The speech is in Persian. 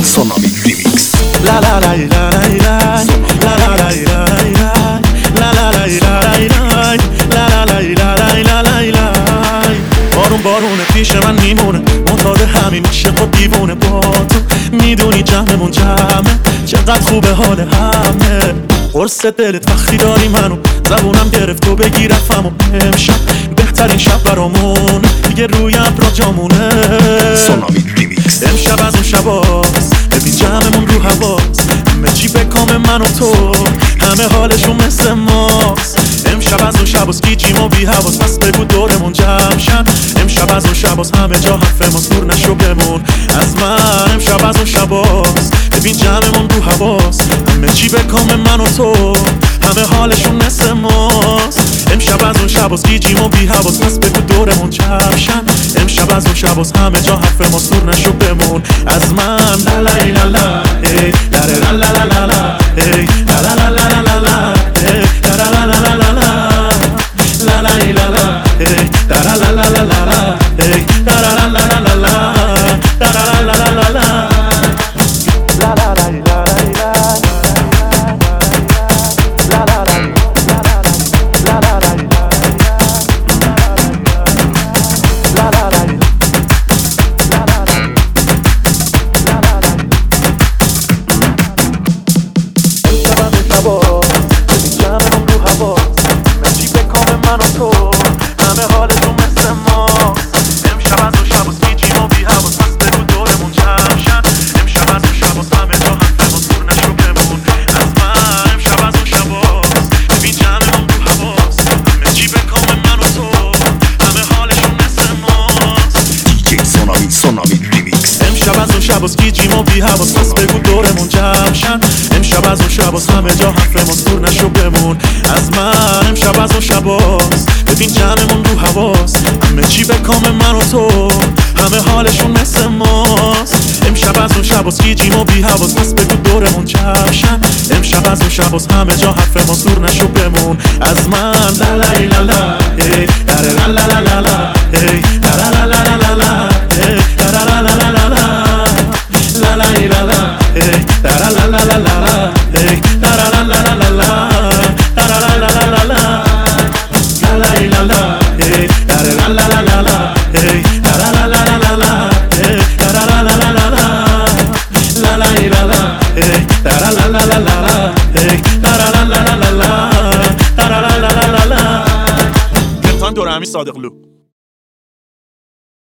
Tsunami Remix. La la la la la la la la la la la la la la. بارون بارونه پیش من میمونه معتاد همین میشه خود دیوونه با تو میدونی جمعمون جمعه چقدر خوبه حال همه قرص دلت وقتی داری منو زبونم گرفت و بگی رفم و امشب بهترین شب برامون دیگه روی ابرا جامونه Tsunami Remix. امشب از اون شباست ببین جمعمون رو هواست همه چی به کام من و تو همه حالشون مثل ماست امشب از اون شباست گیجیم و بی حواس پس بگو دورمون جمع شن امشب از اون شباست همه جا حرف ماست دور نشو بمون از من امشب از اون شباست ببین جمعمون رو هواست همه چی به کام من و تو همه حالشون مثل ماست امشب از اون شباست گیجیم و بی حواس پس بگو دورمون جمع شن امشب از اون شباست همه جا حرف ماست دور نشو بمون از من لا لا لا لا ای لا لا لا لا لا ای لا لا لا لا لا لا ای لا لا لا لا لا لا لا لا لا ای لا لا لا لا لا لا ای لا لا لا لا لا لا لا لا لا لا لا شباز گیجیم و بی حواس پس بگو دورمون جمع شن امشب از اون شباز همه جا حرف ماست دور نشو بمون از من امشب از اون شباز ببین جمعمون رو هواست همه چی به کام من و تو همه حالشون مثل ماست امشب از اون شباز گیجیم و بی حواس پس بگو دورمون جمع شن امشب از اون شباز همه جا حرف ماست دور نشو بمون از من لا لا لا لا ای لا لا لا لا لا ای لا لا لا لا لا لا ای لا لا لا لا لا لا La la la la, hey, la la la la la la, hey, la la la la la la, la la la la la la, la la la la, hey, la la la la la la, hey, la la la la la la, hey, la la la la la la, la la la la, hey, la la la la la la, hey, la la la la la la, la la la la la. گرتان دورمی صادقلو